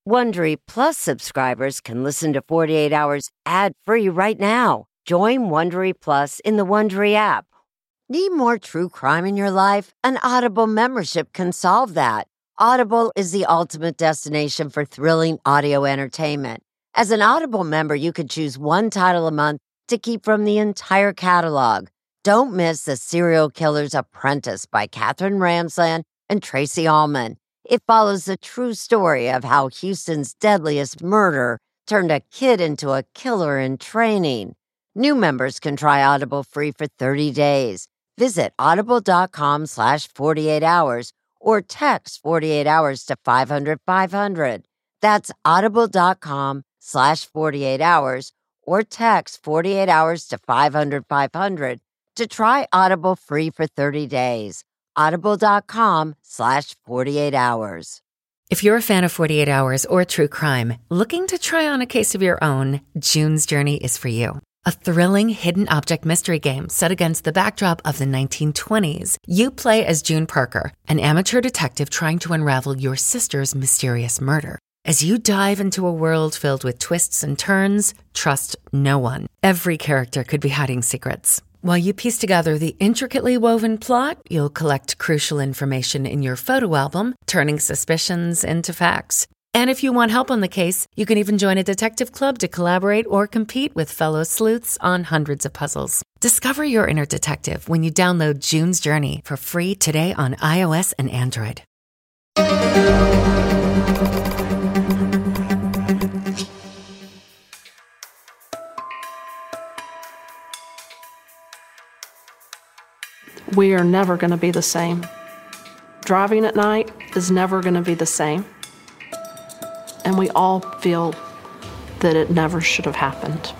Wondery Plus subscribers can listen to 48 Hours ad-free right now. Join Wondery Plus in the Wondery app. Need more true crime in your life? An Audible membership can solve that. Audible is the ultimate destination for thrilling audio entertainment. As an Audible member, you can choose one title a month to keep from the entire catalog. Don't miss The Serial Killer's Apprentice by Katherine Ramsland and Tracy Ullman. It follows the true story of how Houston's deadliest murder turned a kid into a killer in training. New members can try Audible free for 30 days. Visit audible.com/48 hours or text 48 hours to 500-500. That's audible.com/48 hours or text 48 hours to 500-500 to try Audible free for 30 days. Audible.com/48 hours. If you're a fan of 48 Hours or true crime, looking to try on a case of your own, June's Journey is for you. A thrilling hidden object mystery game set against the backdrop of the 1920s. You play as June Parker, an amateur detective trying to unravel your sister's mysterious murder. As you dive into a world filled with twists and turns, trust no one. Every character could be hiding secrets. While you piece together the intricately woven plot, you'll collect crucial information in your photo album, turning suspicions into facts. And if you want help on the case, you can even join a detective club to collaborate or compete with fellow sleuths on hundreds of puzzles. Discover your inner detective when you download June's Journey for free today on iOS and Android. We are never going to be the same. Driving at night is never going to be the same. And we all feel that it never should have happened.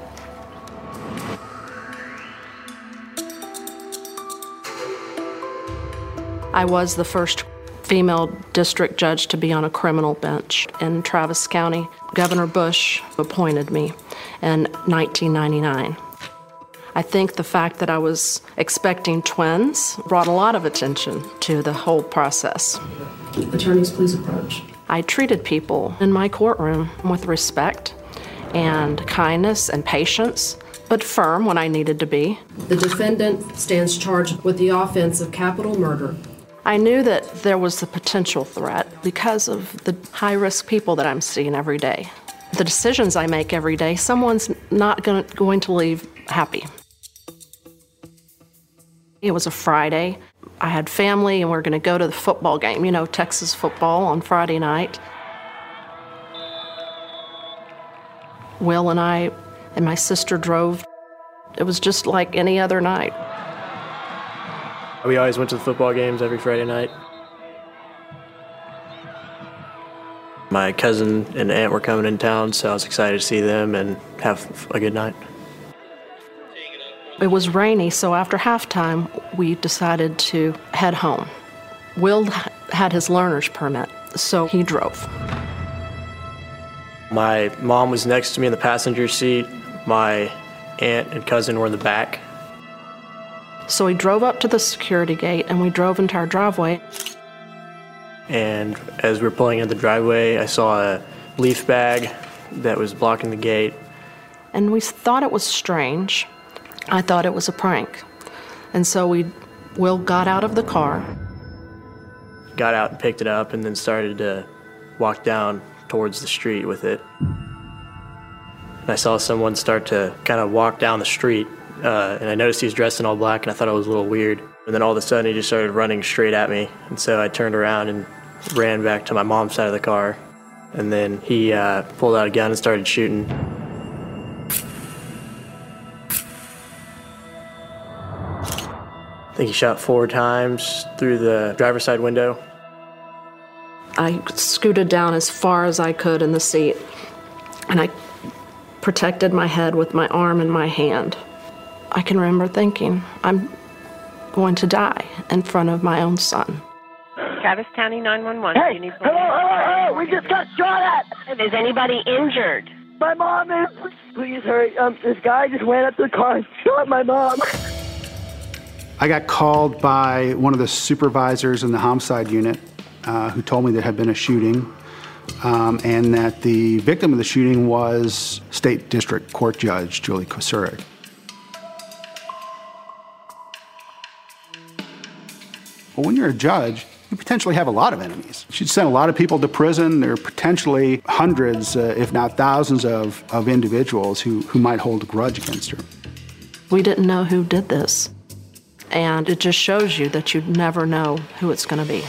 I was the first female district judge to be on a criminal bench in Travis County. Governor Bush appointed me in 1999. I think the fact that I was expecting twins brought a lot of attention to the whole process. Attorneys, please approach. I treated people in my courtroom with respect and kindness and patience, but firm when I needed to be. The defendant stands charged with the offense of capital murder. I knew that there was the potential threat because of the high-risk people that I'm seeing every day. The decisions I make every day, someone's not going to leave happy. It was a Friday. I had family, and we were going to go to the football game, Texas football on Friday night. Will and I and my sister drove. It was just like any other night. We always went to the football games every Friday night. My cousin and aunt were coming in town, so I was excited to see them and have a good night. It was rainy, so after halftime, we decided to head home. Will had his learner's permit, so he drove. My mom was next to me in the passenger seat. My aunt and cousin were in the back. So we drove up to the security gate, and we drove into our driveway. And as we were pulling into the driveway, I saw a leaf bag that was blocking the gate. And we thought it was strange. I thought it was a prank. And so Will got out of the car. Got out and picked it up and then started to walk down towards the street with it. And I saw someone start to kind of walk down the street, and I noticed he was dressed in all black, and I thought it was a little weird. And then all of a sudden, he just started running straight at me. And so I turned around and ran back to my mom's side of the car. And then he pulled out a gun and started shooting. I think he shot 4 times through the driver's side window. I scooted down as far as I could in the seat, and I protected my head with my arm and my hand. I can remember thinking, I'm going to die in front of my own son. Travis County 911. Hey, hello, we just got shot at. Is anybody injured? My mom is. Please hurry. This guy just ran up to the car and shot my mom. I got called by one of the supervisors in the homicide unit who told me there had been a shooting. and that the victim of the shooting was State District Court Judge Julie Kosurik. Well, when you're a judge, you potentially have a lot of enemies. She'd sent a lot of people to prison. There are potentially hundreds, if not thousands, of individuals who might hold a grudge against her. We didn't know who did this. And it just shows you that you never know who it's going to be.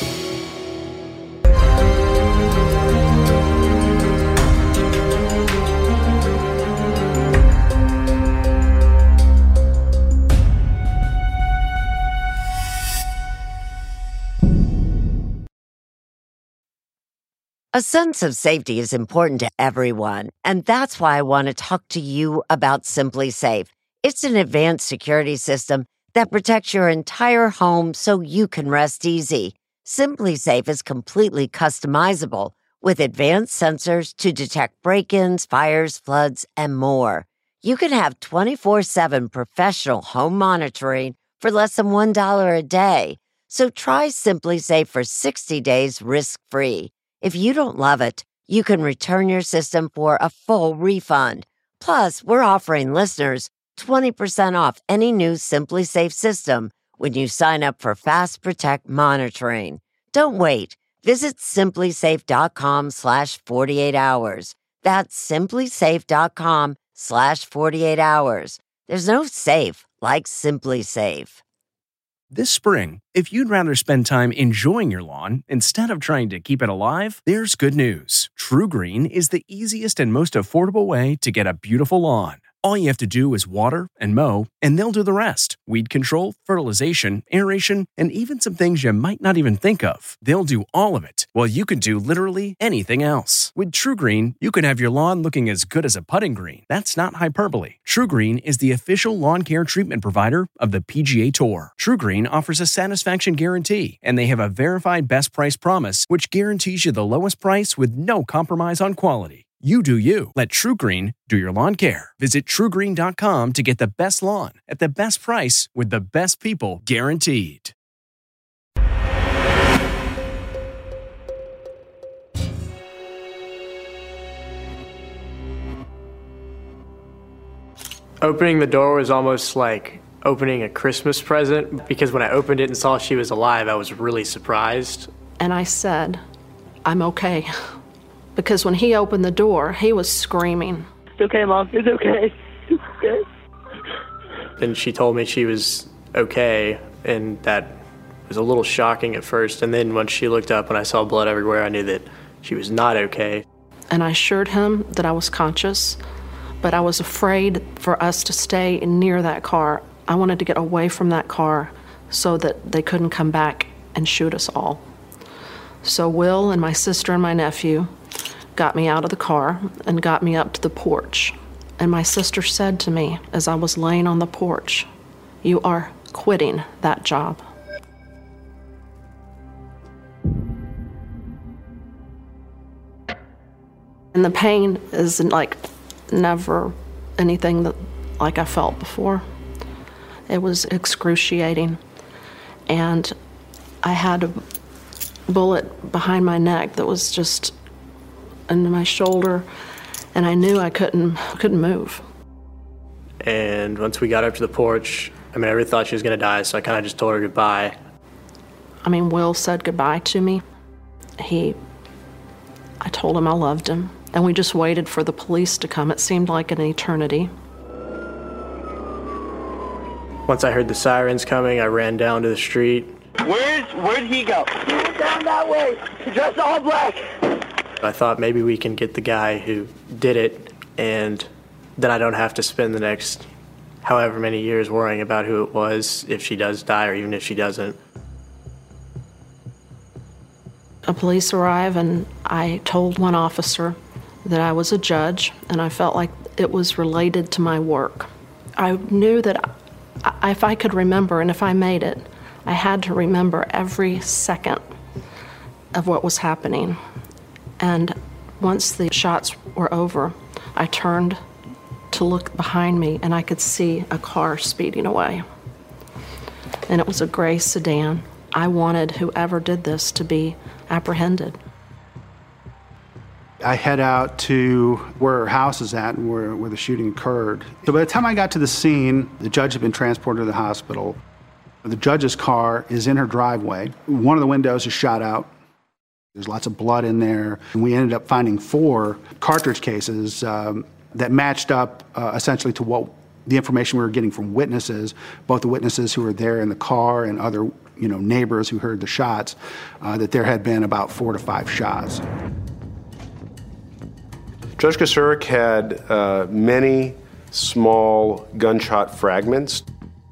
A sense of safety is important to everyone, and that's why I want to talk to you about SimpliSafe. It's an advanced security system that protects your entire home so you can rest easy. SimpliSafe is completely customizable with advanced sensors to detect break-ins, fires, floods, and more. You can have 24/7 professional home monitoring for less than $1 a day. So try SimpliSafe for 60 days risk-free. If you don't love it, you can return your system for a full refund. Plus, we're offering listeners 20% off any new SimpliSafe system when you sign up for Fast Protect monitoring. Don't wait. Visit SimpliSafe.com/48 hours. That's SimpliSafe.com/48 hours. There's no safe like SimpliSafe. This spring, if you'd rather spend time enjoying your lawn instead of trying to keep it alive, there's good news. TruGreen is the easiest and most affordable way to get a beautiful lawn. All you have to do is water and mow, and they'll do the rest. Weed control, fertilization, aeration, and even some things you might not even think of. They'll do all of it, while you can do literally anything else. With TruGreen, you can have your lawn looking as good as a putting green. That's not hyperbole. TruGreen is the official lawn care treatment provider of the PGA Tour. TruGreen offers a satisfaction guarantee, and they have a verified best price promise, which guarantees you the lowest price with no compromise on quality. You do you. Let TruGreen do your lawn care. Visit TruGreen.com to get the best lawn at the best price with the best people guaranteed. Opening the door was almost like opening a Christmas present, because when I opened it and saw she was alive, I was really surprised. And I said, I'm okay. Because when he opened the door, he was screaming. It's okay, Mom. It's okay. It's okay. And she told me she was okay, and that was a little shocking at first. And then when she looked up and I saw blood everywhere, I knew that she was not okay. And I assured him that I was conscious, but I was afraid for us to stay near that car. I wanted to get away from that car so that they couldn't come back and shoot us all. So Will and my sister and my nephew got me out of the car and got me up to the porch. And my sister said to me as I was laying on the porch, "You are quitting that job." And the pain is like never anything that like I felt before. It was excruciating. And I had a bullet behind my neck that was just into my shoulder, and I knew I couldn't move. And once we got up to the porch, I really thought she was going to die, so I kind of just told her goodbye. Will said goodbye to me. I told him I loved him, and we just waited for the police to come. It seemed like an eternity. Once I heard the sirens coming, I ran down to the street. Where'd he go? He went down that way. He dressed all black. I thought maybe we can get the guy who did it, and then I don't have to spend the next however many years worrying about who it was, if she does die or even if she doesn't. The police arrived, and I told one officer that I was a judge, and I felt like it was related to my work. I knew that if I could remember, and if I made it, I had to remember every second of what was happening. And once the shots were over, I turned to look behind me, and I could see a car speeding away. And it was a gray sedan. I wanted whoever did this to be apprehended. I head out to where her house is at and where the shooting occurred. So by the time I got to the scene, the judge had been transported to the hospital. The judge's car is in her driveway. One of the windows is shot out. There's lots of blood in there. And we ended up finding 4 cartridge cases that matched up essentially to what the information we were getting from witnesses, both the witnesses who were there in the car and other neighbors who heard the shots, that there had been about 4 to 5 shots. Judge Kocurik had many small gunshot fragments.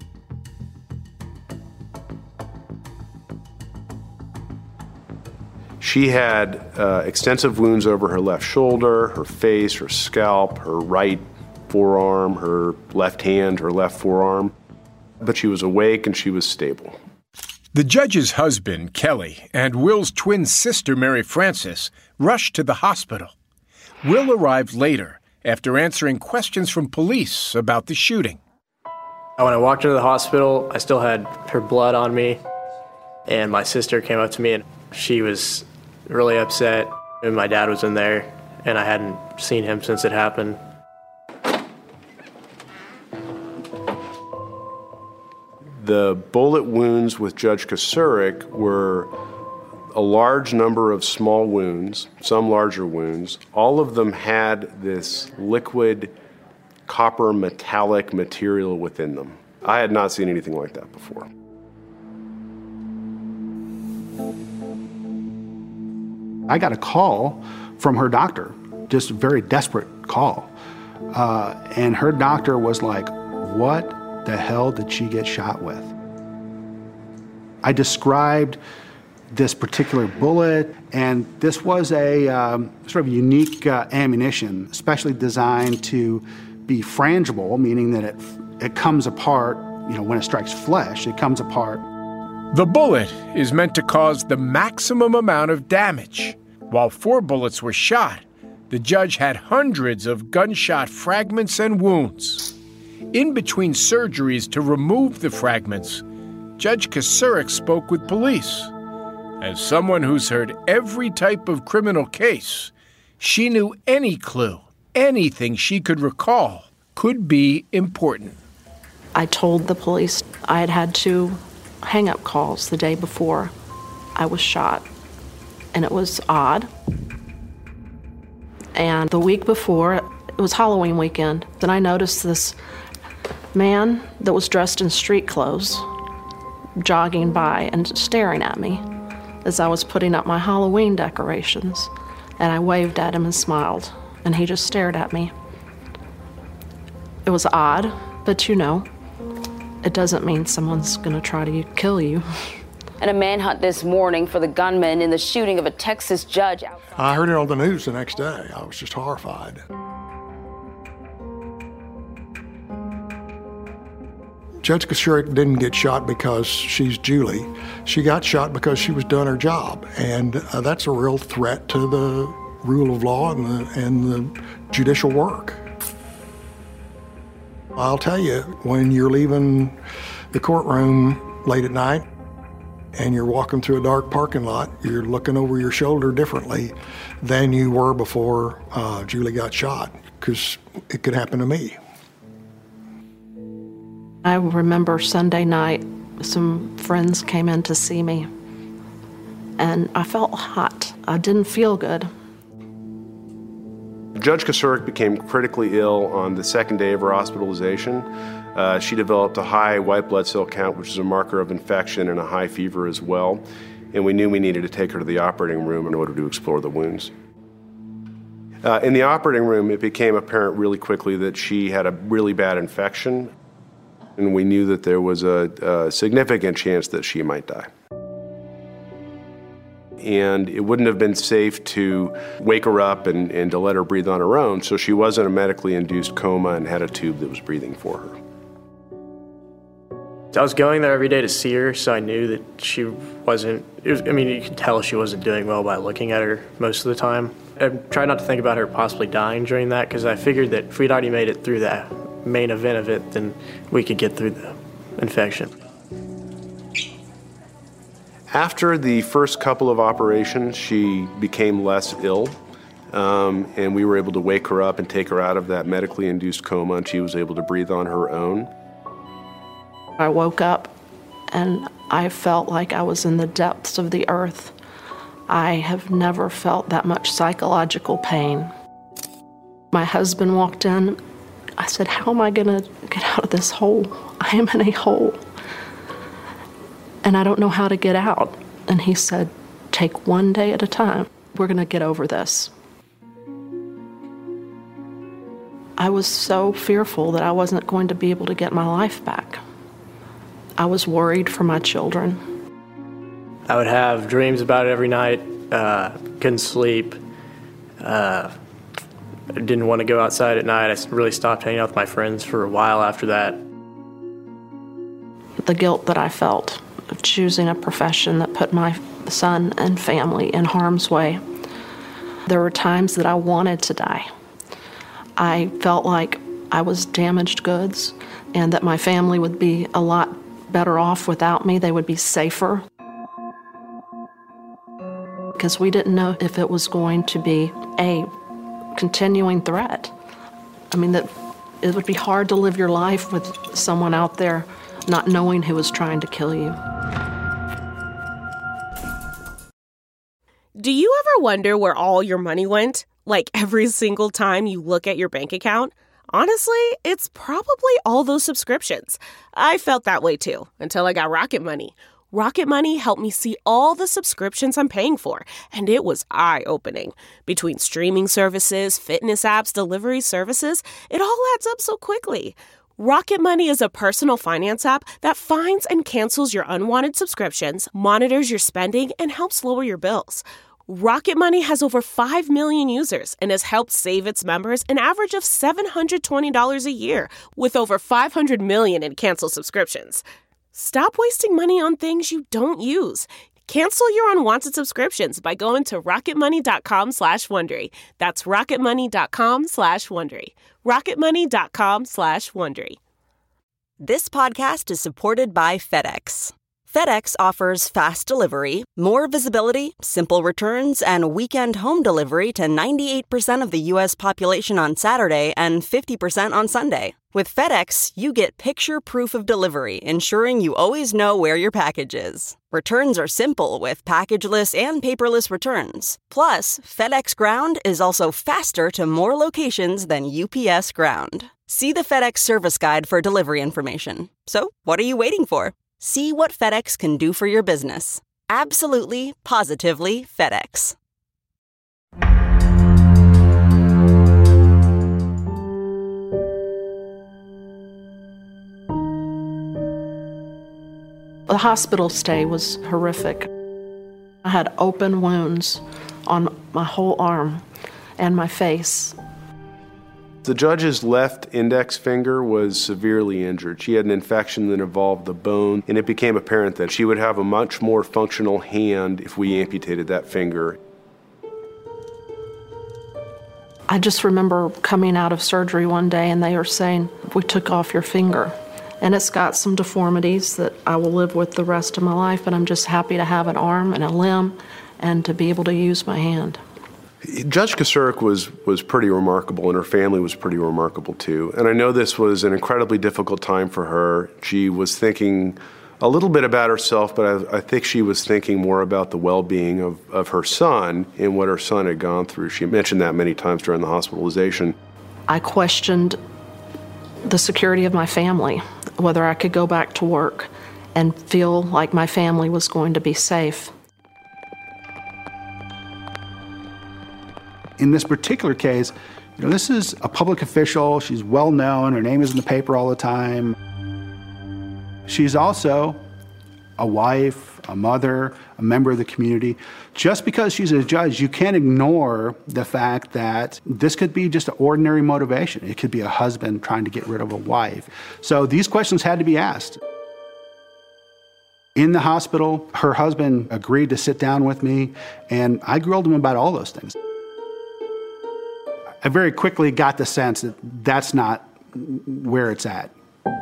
She had extensive wounds over her left shoulder, her face, her scalp, her right forearm, her left hand, her left forearm. But she was awake and she was stable. The judge's husband, Kelly, and Will's twin sister, Mary Frances, rushed to the hospital. Will arrived later after answering questions from police about the shooting. When I walked into the hospital, I still had her blood on me, and my sister came up to me and she was really upset. And my dad was in there, and I hadn't seen him since it happened. The bullet wounds with Judge Kocurik were a large number of small wounds, some larger wounds. All of them had this liquid copper metallic material within them. I had not seen anything like that before. I got a call from her doctor, just a very desperate call. And her doctor was like, "What the hell did she get shot with?" I described this particular bullet, and this was a sort of unique ammunition, specially designed to be frangible, meaning that it comes apart, when it strikes flesh, it comes apart. The bullet is meant to cause the maximum amount of damage. While 4 bullets were shot, the judge had hundreds of gunshot fragments and wounds. In between surgeries to remove the fragments, Judge Kocurik spoke with police. As someone who's heard every type of criminal case, she knew any clue, anything she could recall, could be important. I told the police I had had 2 hang-up calls the day before I was shot, and it was odd. And the week before, it was Halloween weekend, then I noticed this man that was dressed in street clothes jogging by and staring at me as I was putting up my Halloween decorations. And I waved at him and smiled, and he just stared at me. It was odd, but it doesn't mean someone's gonna try to kill you. And a manhunt this morning for the gunman in the shooting of a Texas judge. I heard it on the news the next day. I was just horrified. Judge Kocurik didn't get shot because she's Julie. She got shot because she was doing her job, and that's a real threat to the rule of law and the judicial work. I'll tell you, when you're leaving the courtroom late at night and you're walking through a dark parking lot, you're looking over your shoulder differently than you were before Julie got shot, because it could happen to me. I remember Sunday night, some friends came in to see me, and I felt hot. I didn't feel good. Judge Kocurik became critically ill on the second day of her hospitalization. She developed a high white blood cell count, which is a marker of infection, and a high fever as well. And we knew we needed to take her to the operating room in order to explore the wounds. In the operating room, it became apparent really quickly that she had a really bad infection, and we knew that there was a significant chance that she might die. And it wouldn't have been safe to wake her up and to let her breathe on her own, so she was in a medically induced coma and had a tube that was breathing for her. I was going there every day to see her, so I knew that she wasn't, you could tell she wasn't doing well by looking at her most of the time. I tried not to think about her possibly dying during that, because I figured that if we'd already made it through the main event of it, then we could get through the infection. After the first couple of operations, she became less ill. and we were able to wake her up and take her out of that medically induced coma, and she was able to breathe on her own. I woke up and I felt like I was in the depths of the earth. I have never felt that much psychological pain. My husband walked in. I said, "How am I going to get out of this hole? I am in a hole, and I don't know how to get out." And he said, "Take one day at a time. We're going to get over this." I was so fearful that I wasn't going to be able to get my life back. I was worried for my children. I would have dreams about it every night, couldn't sleep, didn't want to go outside at night. I really stopped hanging out with my friends for a while after that. The guilt that I felt of choosing a profession that put my son and family in harm's way. There were times that I wanted to die. I felt like I was damaged goods and that my family would be a lot better off without me. They would be safer. Because we didn't know if it was going to be a continuing threat. I mean, that it would be hard to live your life with someone out there not knowing who was trying to kill you. Do you ever wonder where all your money went? Like every single time you look at your bank account? Honestly, it's probably all those subscriptions. I felt that way too, until I got Rocket Money. Rocket Money helped me see all the subscriptions I'm paying for, and it was eye-opening. Between streaming services, fitness apps, delivery services, it all adds up so quickly. Rocket Money is a personal finance app that finds and cancels your unwanted subscriptions, monitors your spending, and helps lower your bills. Rocket Money has over 5 million users and has helped save its members an average of $720 a year, with over 500 million in canceled subscriptions. Stop wasting money on things you don't use. Cancel your unwanted subscriptions by going to rocketmoney.com/Wondery. That's rocketmoney.com/Wondery. rocketmoney.com/Wondery. This podcast is supported by FedEx. FedEx offers fast delivery, more visibility, simple returns, and weekend home delivery to 98% of the U.S. population on Saturday and 50% on Sunday. With FedEx, you get picture proof of delivery, ensuring you always know where your package is. Returns are simple with packageless and paperless returns. Plus, FedEx Ground is also faster to more locations than UPS Ground. See the FedEx service guide for delivery information. So, what are you waiting for? See what FedEx can do for your business. Absolutely, positively FedEx. The hospital stay was horrific. I had open wounds on my whole arm and my face. The judge's left index finger was severely injured. She had an infection that involved the bone, and it became apparent that she would have a much more functional hand if we amputated that finger. I just remember coming out of surgery one day and they were saying, "We took off your finger." And it's got some deformities that I will live with the rest of my life, but I'm just happy to have an arm and a limb and to be able to use my hand. Judge Kosurek was pretty remarkable, and her family was pretty remarkable too. And I know this was an incredibly difficult time for her. She was thinking a little bit about herself, but I think she was thinking more about the well-being of her son and what her son had gone through. She mentioned that many times during the hospitalization. I questioned the security of my family, whether I could go back to work and feel like my family was going to be safe. In this particular case, this is a public official. She's well known. Her name is in the paper all the time. She's also a wife, a mother, a member of the community. Just because she's a judge, you can't ignore the fact that this could be just an ordinary motivation. It could be a husband trying to get rid of a wife. So these questions had to be asked. In the hospital, her husband agreed to sit down with me, and I grilled him about all those things. I very quickly got the sense that that's not where it's at.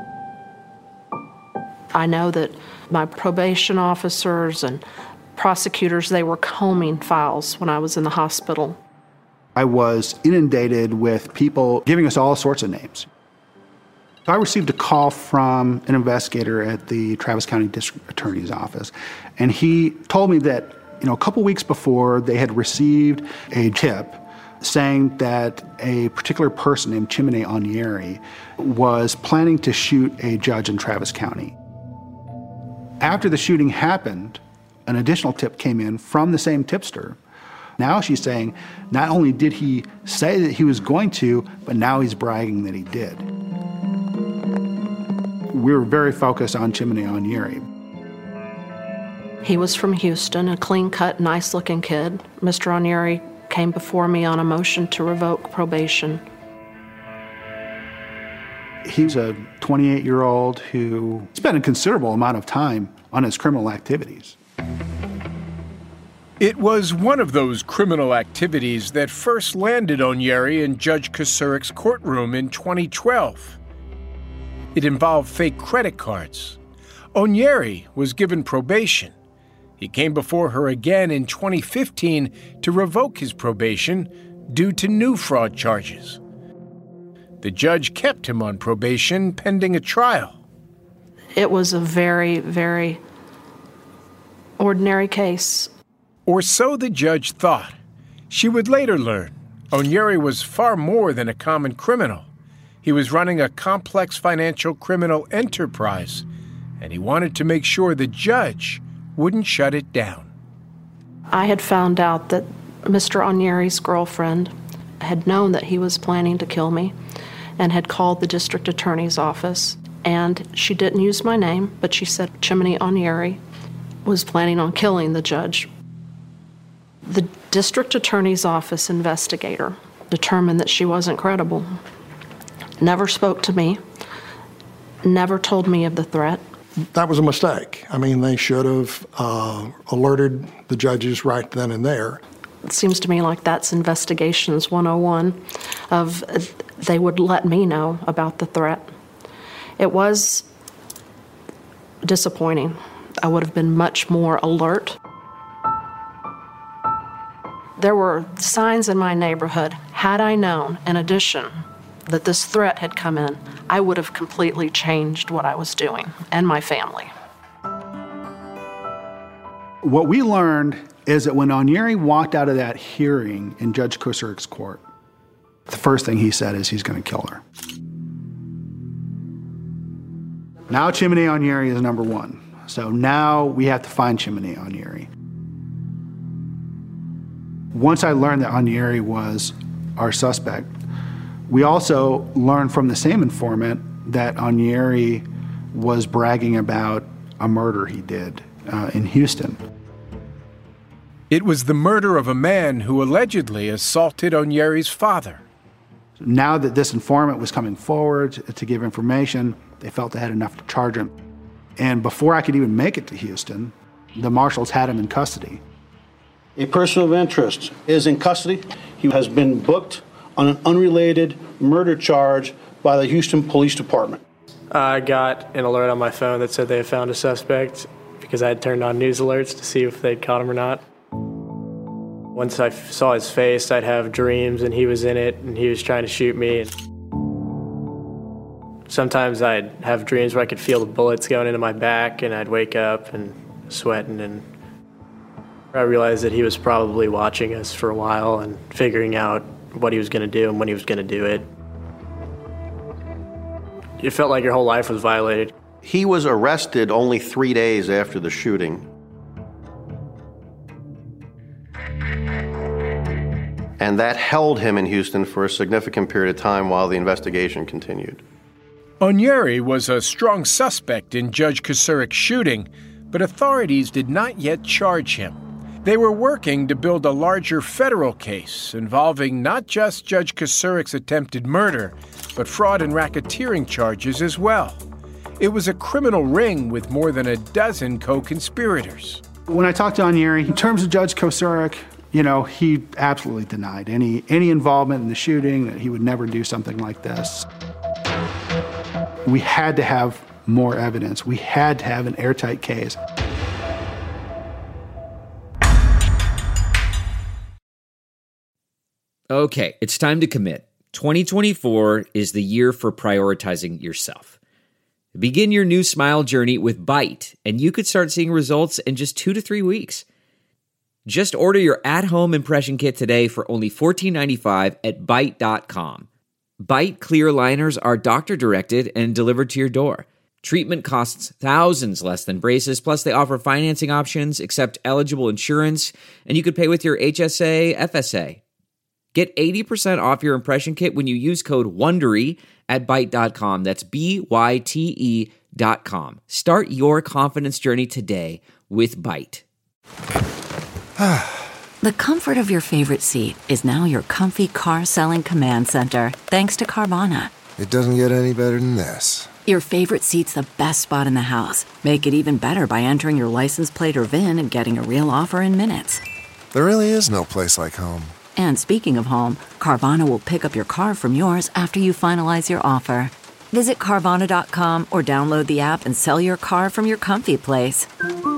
I know that my probation officers and prosecutors, they were combing files when I was in the hospital. I was inundated with people giving us all sorts of names. So I received a call from an investigator at the Travis County District Attorney's Office, and he told me that, a couple weeks before, they had received a tip saying that a particular person named Chimene Onyeri was planning to shoot a judge in Travis County. After the shooting happened, an additional tip came in from the same tipster. Now she's saying not only did he say that he was going to, but now he's bragging that he did. We were very focused on Chimene Onyeri. He was from Houston, a clean-cut, nice-looking kid. Mr. Onyeri came before me on a motion to revoke probation. He's a 28-year-old who spent a considerable amount of time on his criminal activities. It was one of those criminal activities that first landed Onyeri in Judge Kosurik's courtroom in 2012. It involved fake credit cards. Onyeri was given probation. He came before her again in 2015 to revoke his probation due to new fraud charges. The judge kept him on probation pending a trial. It was a very, very ordinary case. Or so the judge thought. She would later learn Onyeri was far more than a common criminal. He was running a complex financial criminal enterprise, and he wanted to make sure the judge wouldn't shut it down. I had found out that Mr. Onyeri's girlfriend had known that he was planning to kill me and had called the district attorney's office. And she didn't use my name, but she said Chimene Onyeri was planning on killing the judge. The district attorney's office investigator determined that she wasn't credible. Never spoke to me, never told me of the threat. That was a mistake. I mean, they should have alerted the judges right then and there. It seems to me like that's Investigations 101 of they would let me know about the threat. It was disappointing. I would have been much more alert. There were signs in my neighborhood. Had I known, in addition, that this threat had come in, I would have completely changed what I was doing and my family. What we learned is that when Onyeri walked out of that hearing in Judge Kosurik's court, the first thing he said is he's going to kill her. Now Chimene Onyeri is number one. So now we have to find Chimene Onyeri. Once I learned that Onyeri was our suspect, we also learned from the same informant that Onyeri was bragging about a murder he did in Houston. It was the murder of a man who allegedly assaulted Onyeri's father. Now that this informant was coming forward to give information, they felt they had enough to charge him. And before I could even make it to Houston, the marshals had him in custody. A person of interest is in custody. He has been booked on an unrelated murder charge by the Houston Police Department. I got an alert on my phone that said they had found a suspect because I had turned on news alerts to see if they'd caught him or not. Once I saw his face, I'd have dreams and he was in it and he was trying to shoot me. Sometimes I'd have dreams where I could feel the bullets going into my back and I'd wake up and sweating, and I realized that he was probably watching us for a while and figuring out what he was going to do and when he was going to do it. It felt like your whole life was violated. He was arrested only 3 days after the shooting. And that held him in Houston for a significant period of time while the investigation continued. Onyeri was a strong suspect in Judge Kosurik's shooting, but authorities did not yet charge him. They were working to build a larger federal case involving not just Judge Kosurik's attempted murder, but fraud and racketeering charges as well. It was a criminal ring with more than a dozen co-conspirators. When I talked to Onyeri, in terms of Judge Kosurik, he absolutely denied any involvement in the shooting, that he would never do something like this. We had to have more evidence. We had to have an airtight case. Okay, it's time to commit. 2024 is the year for prioritizing yourself. Begin your new smile journey with Byte, and you could start seeing results in just 2 to 3 weeks. Just order your at-home impression kit today for only $14.95 at Byte.com. Byte clear liners are doctor-directed and delivered to your door. Treatment costs thousands less than braces, plus they offer financing options, accept eligible insurance, and you could pay with your HSA, FSA. Get 80% off your impression kit when you use code WONDERY at Byte.com. That's BYTE.com. Start your confidence journey today with Byte. The comfort of your favorite seat is now your comfy car selling command center, thanks to Carvana. It doesn't get any better than this. Your favorite seat's the best spot in the house. Make it even better by entering your license plate or VIN and getting a real offer in minutes. There really is no place like home. And speaking of home, Carvana will pick up your car from yours after you finalize your offer. Visit Carvana.com or download the app and sell your car from your comfy place.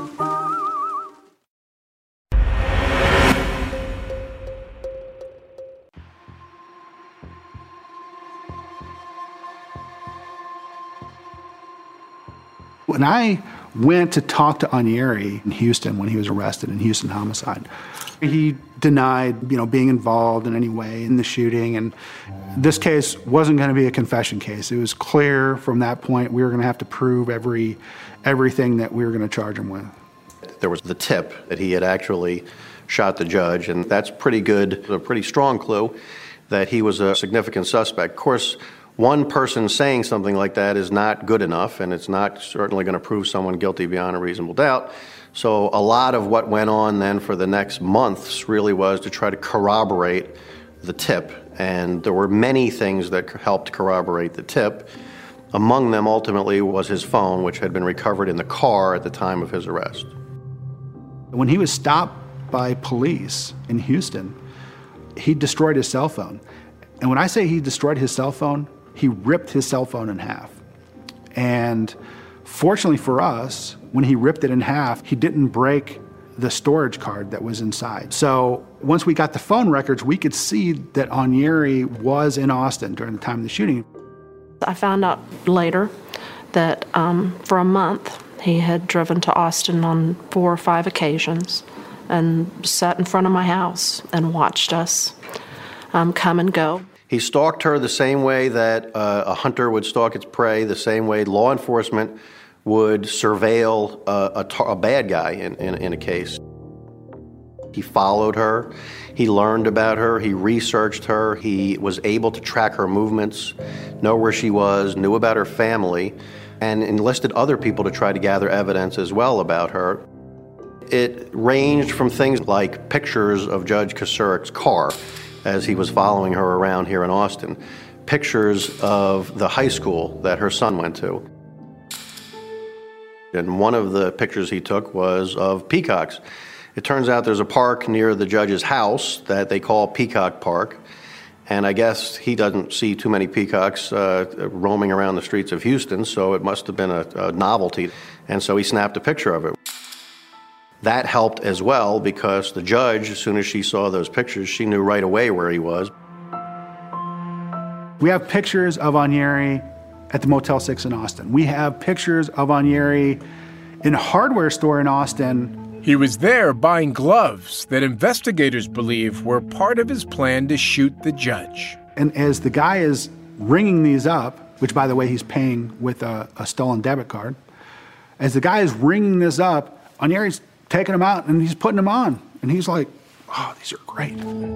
When I went to talk to Anieri in Houston when he was arrested in Houston homicide, he denied, being involved in any way in the shooting, and this case wasn't going to be a confession case. It was clear from that point we were going to have to prove everything that we were going to charge him with. There was the tip that he had actually shot the judge, and that's pretty good, a pretty strong clue that he was a significant suspect. Of course, one person saying something like that is not good enough, and it's not certainly going to prove someone guilty beyond a reasonable doubt. So a lot of what went on then for the next months really was to try to corroborate the tip, and there were many things that helped corroborate the tip. Among them ultimately was his phone, which had been recovered in the car at the time of his arrest. When he was stopped by police in Houston, he destroyed his cell phone. And when I say he destroyed his cell phone, he ripped his cell phone in half. And fortunately for us, when he ripped it in half, he didn't break the storage card that was inside. So once we got the phone records, we could see that Anieri was in Austin during the time of the shooting. I found out later that for a month he had driven to Austin on 4 or 5 occasions and sat in front of my house and watched us come and go. He stalked her the same way that a hunter would stalk its prey, the same way law enforcement would surveil a bad guy in a case. He followed her, he learned about her, he researched her, he was able to track her movements, know where she was, knew about her family, and enlisted other people to try to gather evidence as well about her. It ranged from things like pictures of Judge Kosurik's car as he was following her around here in Austin, pictures of the high school that her son went to. And one of the pictures he took was of peacocks. It turns out there's a park near the judge's house that they call Peacock Park, and I guess he doesn't see too many peacocks roaming around the streets of Houston, so it must have been a novelty, and so he snapped a picture of it. That helped as well because the judge, as soon as she saw those pictures, she knew right away where he was. We have pictures of Anieri at the Motel 6 in Austin. We have pictures of Anieri in a hardware store in Austin. He was there buying gloves that investigators believe were part of his plan to shoot the judge. And as the guy is ringing these up, which by the way he's paying with a stolen debit card, as the guy is ringing this up, Anieri's taking them out and he's putting them on. And he's like, oh, these are great.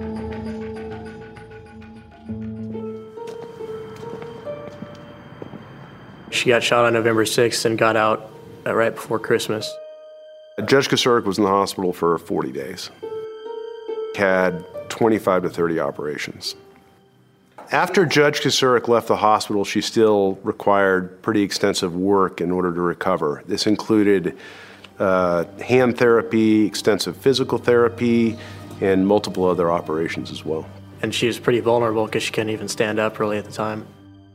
She got shot on November 6th and got out right before Christmas. Judge Kosurik was in the hospital for 40 days. Had 25 to 30 operations. After Judge Kosurik left the hospital, she still required pretty extensive work in order to recover. This included hand therapy, extensive physical therapy, and multiple other operations as well. And she was pretty vulnerable because she couldn't even stand up really at the time.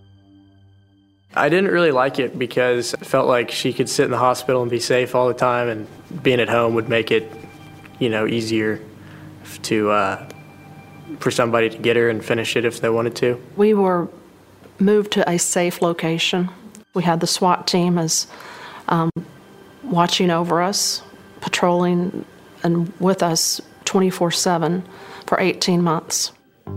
I didn't really like it because it felt like she could sit in the hospital and be safe all the time, and being at home would make it, easier to for somebody to get her and finish it if they wanted to. We were moved to a safe location. We had the SWAT team as watching over us, patrolling and with us 24/7 for 18 months.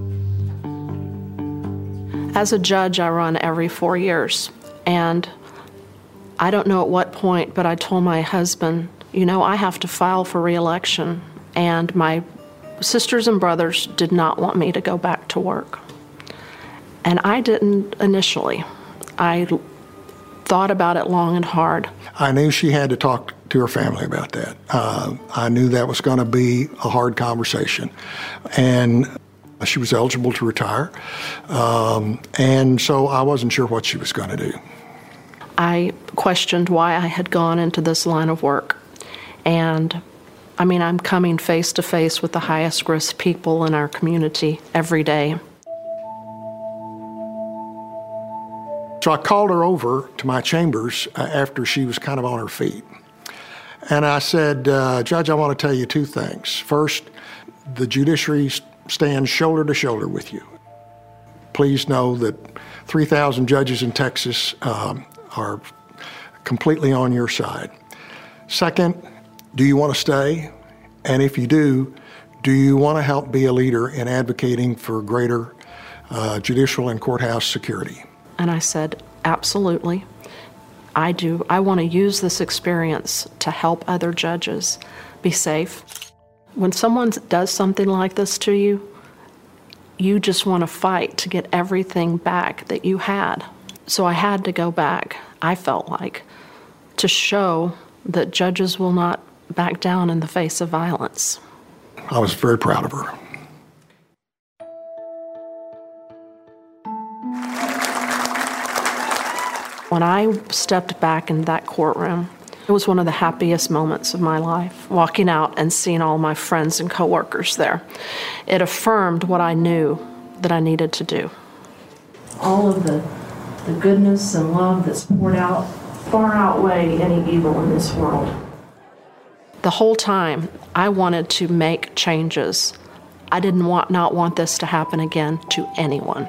As a judge, I run every 4 years, and I don't know at what point, but I told my husband, I have to file for re-election, and my sisters and brothers did not want me to go back to work. And I didn't initially. I thought about it long and hard. I knew she had to talk to her family about that. I knew that was going to be a hard conversation. And she was eligible to retire. And so I wasn't sure what she was going to do. I questioned why I had gone into this line of work. And I'm coming face to face with the highest risk people in our community every day. So I called her over to my chambers after she was kind of on her feet. And I said, Judge, I want to tell you two things. First, the judiciary stands shoulder to shoulder with you. Please know that 3,000 judges in Texas are completely on your side. Second, do you want to stay? And if you do you want to help be a leader in advocating for greater judicial and courthouse security? And I said, absolutely. I do. I want to use this experience to help other judges be safe. When someone does something like this to you, you just want to fight to get everything back that you had. So I had to go back, I felt like, to show that judges will not back down in the face of violence. I was very proud of her. When I stepped back in that courtroom, it was one of the happiest moments of my life, walking out and seeing all my friends and coworkers there. It affirmed what I knew that I needed to do. All of the goodness and love that's poured out far outweigh any evil in this world. The whole time, I wanted to make changes. I did not want this to happen again to anyone.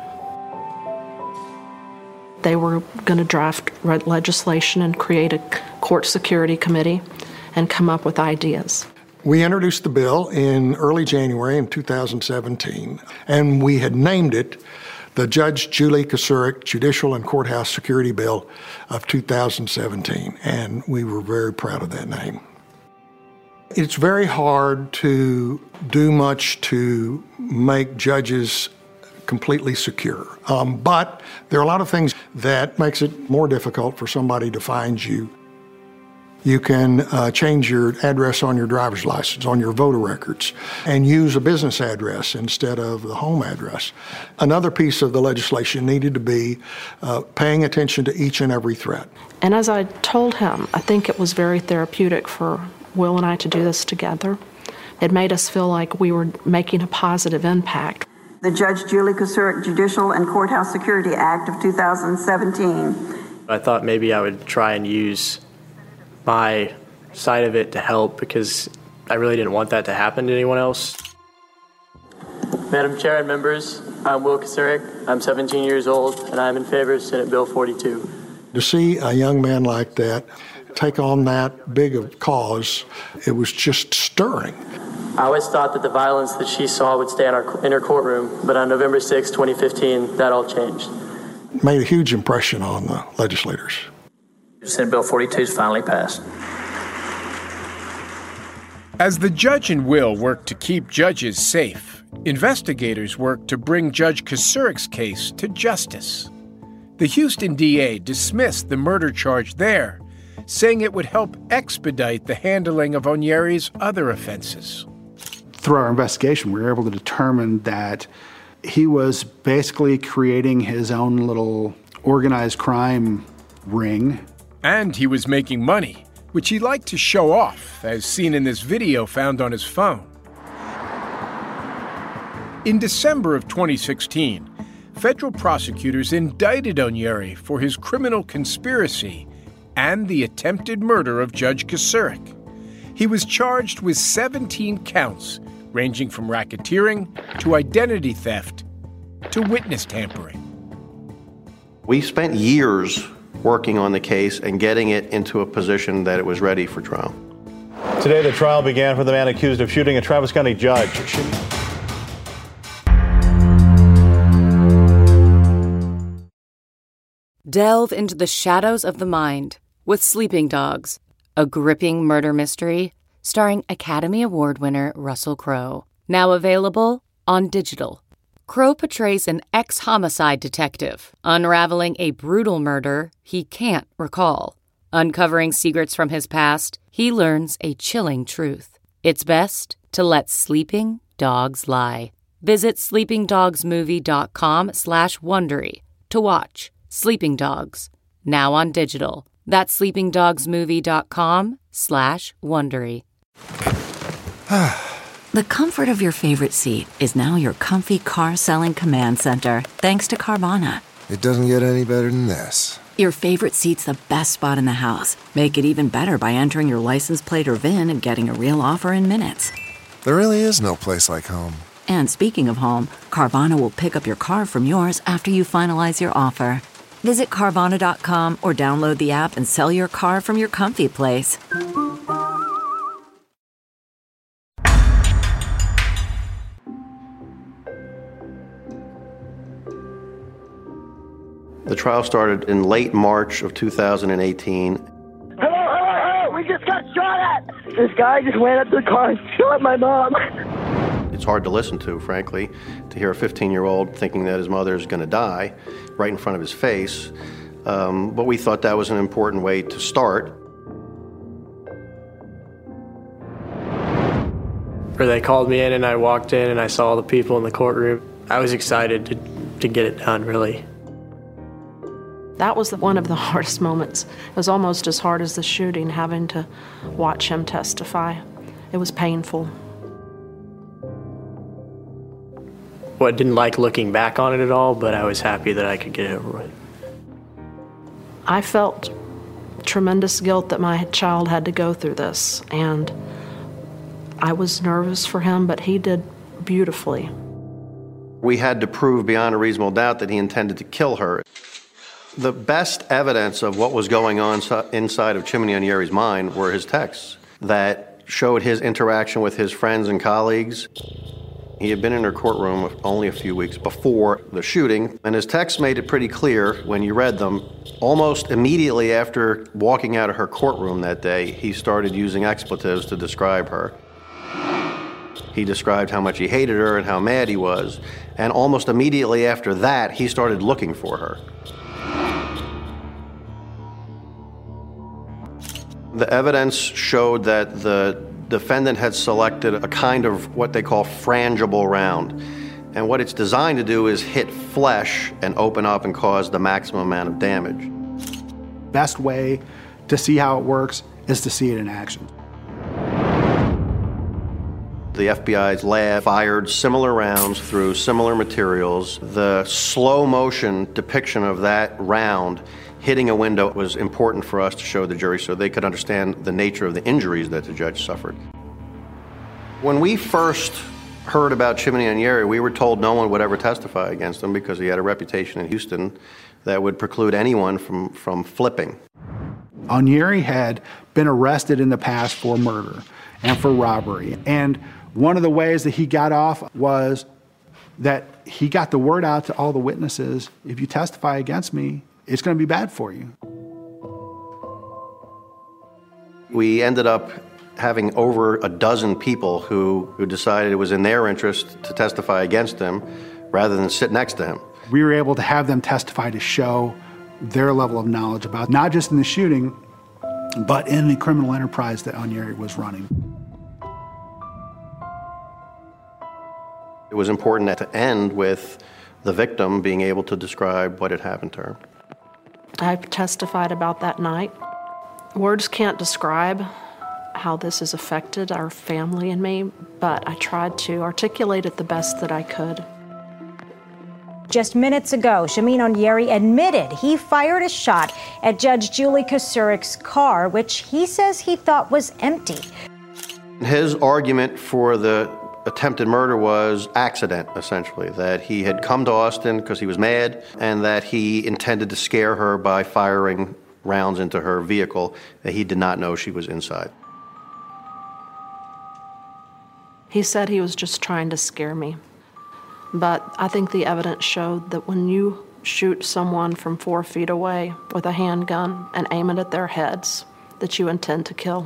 They were going to draft legislation and create a court security committee and come up with ideas. We introduced the bill in early January in 2017, and we had named it the Judge Julie Kocurik Judicial and Courthouse Security Bill of 2017, and we were very proud of that name. It's very hard to do much to make judges completely secure. But there are a lot of things that makes it more difficult for somebody to find you. You can change your address on your driver's license, on your voter records, and use a business address instead of the home address. Another piece of the legislation needed to be paying attention to each and every threat. And as I told him, I think it was very therapeutic for Will and I to do this together. It made us feel like we were making a positive impact. The Judge Julie Kocurik Judicial and Courthouse Security Act of 2017. I thought maybe I would try and use my side of it to help because I really didn't want that to happen to anyone else. Madam Chair and members, I'm Will Kocurik. I'm 17 years old, and I'm in favor of Senate Bill 42. To see a young man like that take on that big of cause, it was just stirring. I always thought that the violence that she saw would stay in her courtroom, but on November 6, 2015, that all changed. Made a huge impression on the legislators. Senate Bill 42 is finally passed. As the judge and Will worked to keep judges safe, investigators worked to bring Judge Kocurik's case to justice. The Houston DA dismissed the murder charge there, saying it would help expedite the handling of Onyeri's other offenses. Through our investigation, we were able to determine that he was basically creating his own little organized crime ring. And he was making money, which he liked to show off, as seen in this video found on his phone. In December of 2016, federal prosecutors indicted Onyeri for his criminal conspiracy and the attempted murder of Judge Kocurik. He was charged with 17 counts, ranging from racketeering to identity theft to witness tampering. We spent years working on the case and getting it into a position that it was ready for trial. Today, the trial began for the man accused of shooting a Travis County judge. Delve into the shadows of the mind with Sleeping Dogs, a gripping murder mystery starring Academy Award winner Russell Crowe. Now available on digital. Crowe portrays an ex-homicide detective unraveling a brutal murder he can't recall. Uncovering secrets from his past, he learns a chilling truth. It's best to let sleeping dogs lie. Visit sleepingdogsmovie.com/Wondery to watch Sleeping Dogs, now on digital. That's sleepingdogsmovie.com/Wondery. The comfort of your favorite seat is now your comfy car selling command center, thanks to Carvana. It doesn't get any better than this. Your favorite seat's the best spot in the house. Make it even better by entering your license plate or VIN and getting a real offer in minutes. There really is no place like home. And speaking of home, Carvana will pick up your car from yours after you finalize your offer. Visit Carvana.com or download the app and sell your car from your comfy place. The trial started in late March of 2018. Hello, we just got shot at! This guy just went up to the car and shot my mom. It's hard to listen to, frankly, to hear a 15-year-old thinking that his mother is going to die right in front of his face. But we thought that was an important way to start. Or they called me in and I walked in and I saw the people in the courtroom. I was excited to get it done, really. That was one of the hardest moments. It was almost as hard as the shooting, having to watch him testify. It was painful. Well, I didn't like looking back on it at all, but I was happy that I could get it over with. I felt tremendous guilt that my child had to go through this, and I was nervous for him, but he did beautifully. We had to prove beyond a reasonable doubt that he intended to kill her. The best evidence of what was going on inside of Chimney Onyeri's mind were his texts that showed his interaction with his friends and colleagues. He had been in her courtroom only a few weeks before the shooting, and his texts made it pretty clear when you read them. Almost immediately after walking out of her courtroom that day, he started using expletives to describe her. He described how much he hated her and how mad he was, and almost immediately after that, he started looking for her. The evidence showed that the defendant had selected a kind of what they call frangible round. And what it's designed to do is hit flesh and open up and cause the maximum amount of damage. Best way to see how it works is to see it in action. The FBI's lab fired similar rounds through similar materials. The slow motion depiction of that round hitting a window was important for us to show the jury so they could understand the nature of the injuries that the judge suffered. When we first heard about Chimney Onyeri, we were told no one would ever testify against him because he had a reputation in Houston that would preclude anyone from flipping. Onyeri had been arrested in the past for murder and for robbery. And one of the ways that he got off was that he got the word out to all the witnesses, if you testify against me, it's going to be bad for you. We ended up having over a dozen people who decided it was in their interest to testify against him rather than sit next to him. We were able to have them testify to show their level of knowledge about not just in the shooting, but in the criminal enterprise that Onyeri was running. It was important to end with the victim being able to describe what had happened to her. I testified about that night. Words can't describe how this has affected our family and me, but I tried to articulate it the best that I could. Just minutes ago, Chimney Onyeri admitted he fired a shot at Judge Julie Kosurik's car, which he says he thought was empty. His argument for the attempted murder was accident, essentially, that he had come to Austin because he was mad and that he intended to scare her by firing rounds into her vehicle that he did not know she was inside. He said he was just trying to scare me. But I think the evidence showed that when you shoot someone from 4 feet away with a handgun and aim it at their heads, that you intend to kill.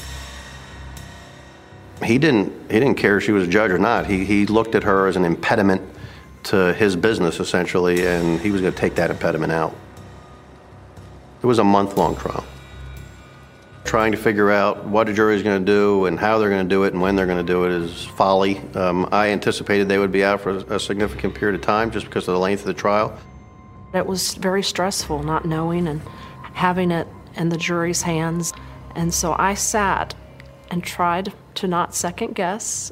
He didn't care if she was a judge or not. He looked at her as an impediment to his business, essentially, and he was going to take that impediment out. It was a month-long trial. Trying to figure out what a jury is going to do and how they're going to do it and when they're going to do it is folly. I anticipated they would be out for a significant period of time just because of the length of the trial. It was very stressful not knowing and having it in the jury's hands. And so I sat and tried to not second guess.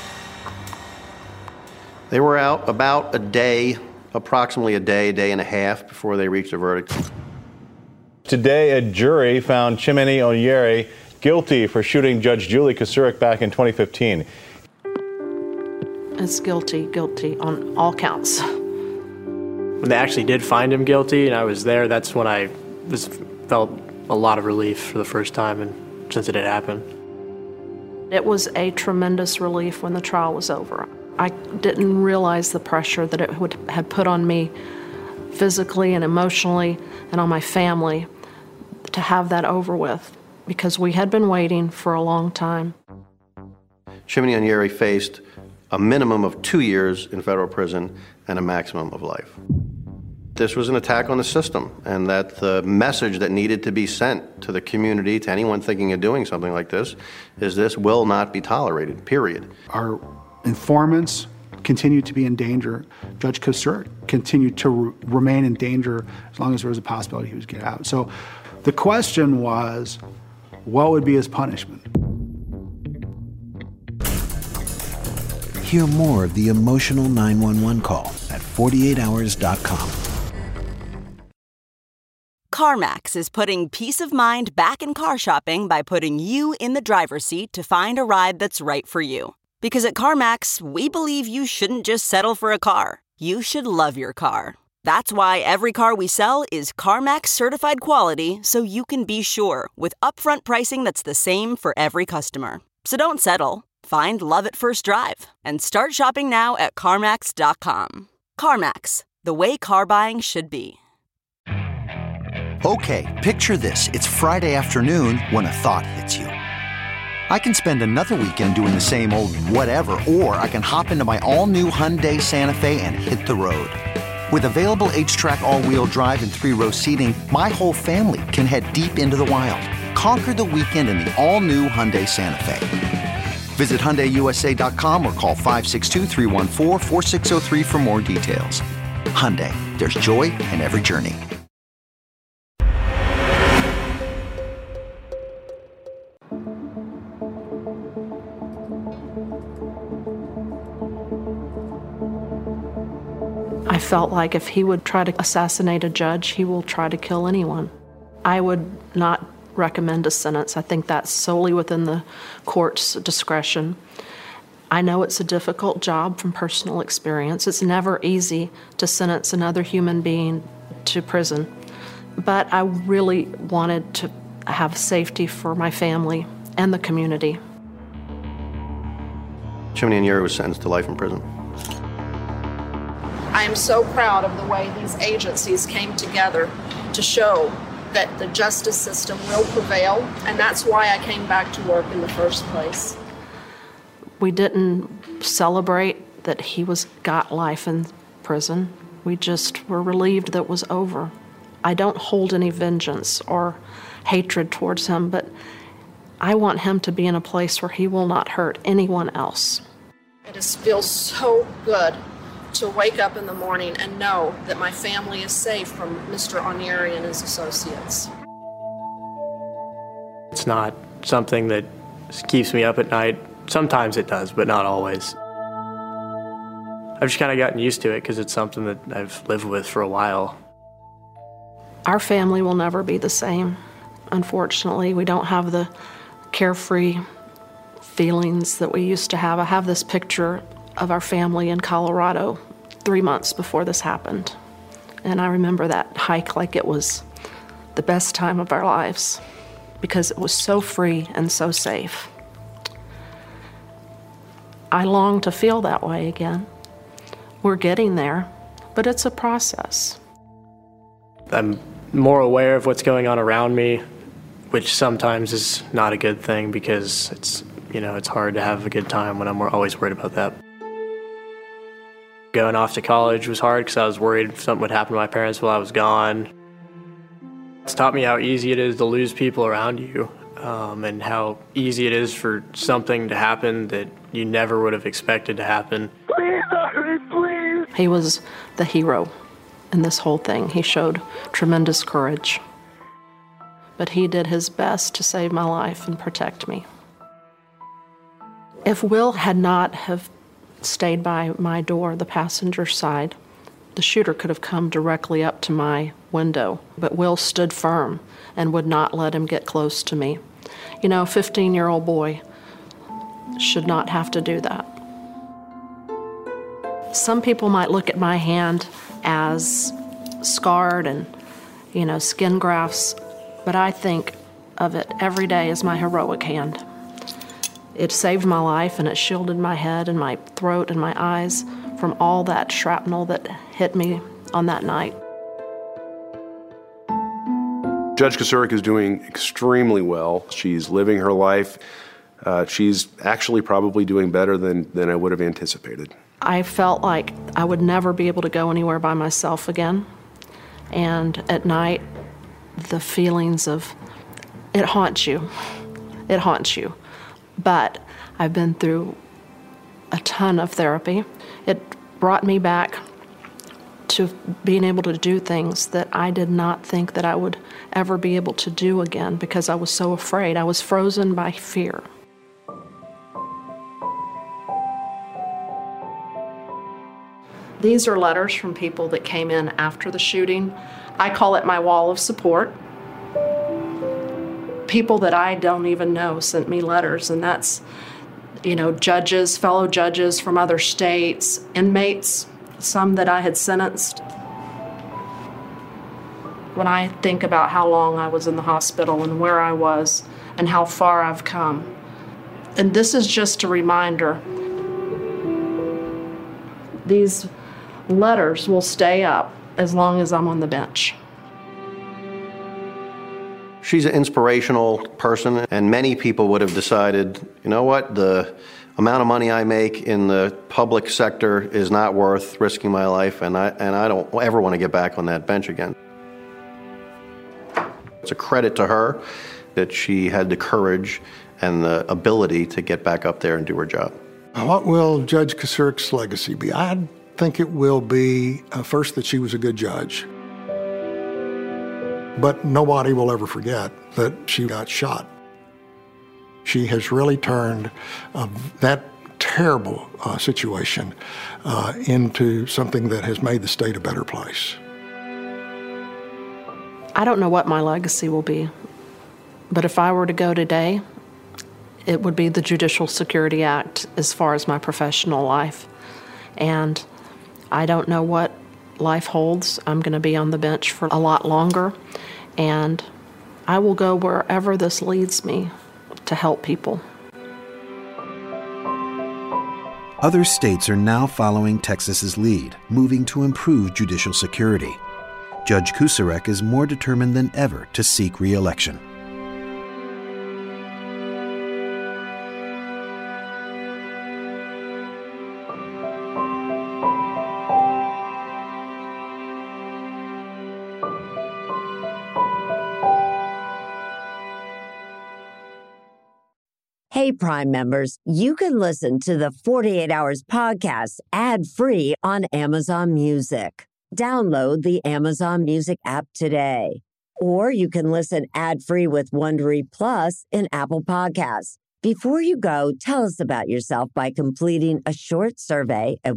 They were out about a day, approximately a day and a half before they reached a verdict. Today, a jury found Chimene Onyere guilty for shooting Judge Julie Kosurik back in 2015. It's guilty on all counts. When they actually did find him guilty and I was there, that's when I felt a lot of relief for the first time and since it had happened. It was a tremendous relief when the trial was over. I didn't realize the pressure that it had put on me physically and emotionally and on my family to have that over with, because we had been waiting for a long time. Chimene Onyere faced a minimum of 2 years in federal prison and a maximum of life. This was an attack on the system, and that the message that needed to be sent to the community, to anyone thinking of doing something like this, is this will not be tolerated, period. Our informants continued to be in danger. Judge Kosurik continued to remain in danger as long as there was a possibility he would get out. So the question was, what would be his punishment? Hear more of the emotional 911 call at 48hours.com. CarMax is putting peace of mind back in car shopping by putting you in the driver's seat to find a ride that's right for you. Because at CarMax, we believe you shouldn't just settle for a car. You should love your car. That's why every car we sell is CarMax certified quality, so you can be sure with upfront pricing that's the same for every customer. So don't settle. Find love at first drive and start shopping now at CarMax.com. CarMax, the way car buying should be. Okay, picture this. It's Friday afternoon when a thought hits you. I can spend another weekend doing the same old whatever, or I can hop into my all-new Hyundai Santa Fe and hit the road. With available H-Track all-wheel drive and 3-row seating, my whole family can head deep into the wild. Conquer the weekend in the all-new Hyundai Santa Fe. Visit HyundaiUSA.com or call 562-314-4603 for more details. Hyundai, there's joy in every journey. I felt like if he would try to assassinate a judge, he will try to kill anyone. I would not recommend a sentence. I think that's solely within the court's discretion. I know it's a difficult job from personal experience. It's never easy to sentence another human being to prison. But I really wanted to have safety for my family and the community. Chimene Onyere was sentenced to life in prison. I am so proud of the way these agencies came together to show that the justice system will prevail, and that's why I came back to work in the first place. We didn't celebrate that he got life in prison. We just were relieved that it was over. I don't hold any vengeance or hatred towards him, but I want him to be in a place where he will not hurt anyone else. It just feels so good to wake up in the morning and know that my family is safe from Mr. Onyere and his associates. It's not something that keeps me up at night. Sometimes it does, but not always. I've just kind of gotten used to it because it's something that I've lived with for a while. Our family will never be the same. Unfortunately, we don't have the carefree feelings that we used to have. I have this picture of our family in Colorado 3 months before this happened. And I remember that hike like it was the best time of our lives because it was so free and so safe. I long to feel that way again. We're getting there, but it's a process. I'm more aware of what's going on around me, which sometimes is not a good thing because it's hard to have a good time when I'm always worried about that. Going off to college was hard because I was worried something would happen to my parents while I was gone. It's taught me how easy it is to lose people around you, and how easy it is for something to happen that you never would have expected to happen. Please, hurry, please. He was the hero in this whole thing. He showed tremendous courage. But he did his best to save my life and protect me. If Will had not have stayed by my door, the passenger side, the shooter could have come directly up to my window. But Will stood firm and would not let him get close to me. You know, a 15-year-old boy should not have to do that. Some people might look at my hand as scarred and, skin grafts, but I think of it every day as my heroic hand. It saved my life and it shielded my head and my throat and my eyes from all that shrapnel that hit me on that night. Judge Kocurik is doing extremely well. She's living her life. She's actually probably doing better than I would have anticipated. I felt like I would never be able to go anywhere by myself again. And at night, the feelings of, it haunts you. It haunts you. But I've been through a ton of therapy. It brought me back to being able to do things that I did not think that I would ever be able to do again because I was so afraid. I was frozen by fear. These are letters from people that came in after the shooting. I call it my wall of support. People that I don't even know sent me letters, and that's, judges, fellow judges from other states, inmates, some that I had sentenced. When I think about how long I was in the hospital and where I was and how far I've come, and this is just a reminder, these letters will stay up as long as I'm on the bench. She's an inspirational person, and many people would have decided, you know what, the amount of money I make in the public sector is not worth risking my life, and I don't ever want to get back on that bench again. It's a credit to her that she had the courage and the ability to get back up there and do her job. What will Judge Kocurik's legacy be? I think it will be, first, that she was a good judge. But nobody will ever forget that she got shot. She has really turned that terrible situation into something that has made the state a better place. I don't know what my legacy will be, but if I were to go today, it would be the Judicial Security Act as far as my professional life. And I don't know what life holds. I'm going to be on the bench for a lot longer, and I will go wherever this leads me to help people. Other states are now following Texas's lead, moving to improve judicial security. Judge Kocurik is more determined than ever to seek re-election. Hey, Prime members, you can listen to the 48 Hours podcast ad-free on Amazon Music. Download the Amazon Music app today. Or you can listen ad-free with Wondery Plus in Apple Podcasts. Before you go, tell us about yourself by completing a short survey at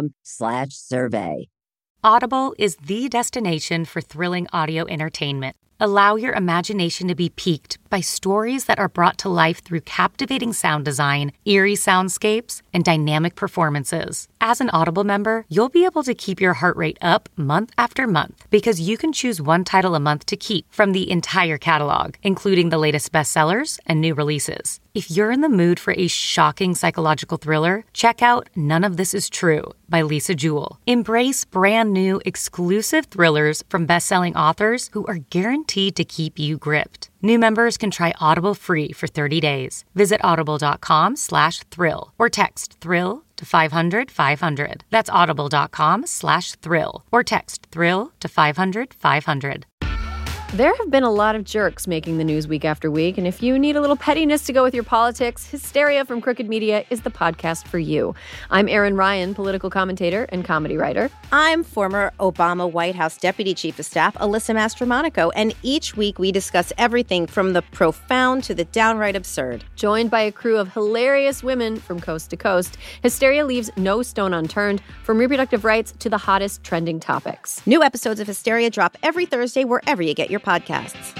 Wondery.com/survey. Audible is the destination for thrilling audio entertainment. Allow your imagination to be piqued by stories that are brought to life through captivating sound design, eerie soundscapes, and dynamic performances. As an Audible member, you'll be able to keep your heart rate up month after month because you can choose one title a month to keep from the entire catalog, including the latest bestsellers and new releases. If you're in the mood for a shocking psychological thriller, check out None of This Is True by Lisa Jewell. Embrace brand new, exclusive thrillers from best-selling authors who are guaranteed to keep you gripped. New members can try Audible free for 30 days. Visit audible.com/thrill or text thrill to 500-500. That's audible.com/thrill or text thrill to 500-500. There have been a lot of jerks making the news week after week, and if you need a little pettiness to go with your politics, Hysteria from Crooked Media is the podcast for you. I'm Erin Ryan, political commentator and comedy writer. I'm former Obama White House Deputy Chief of Staff, Alyssa Mastromonaco, and each week we discuss everything from the profound to the downright absurd. Joined by a crew of hilarious women from coast to coast, Hysteria leaves no stone unturned, from reproductive rights to the hottest trending topics. New episodes of Hysteria drop every Thursday wherever you get your podcasts.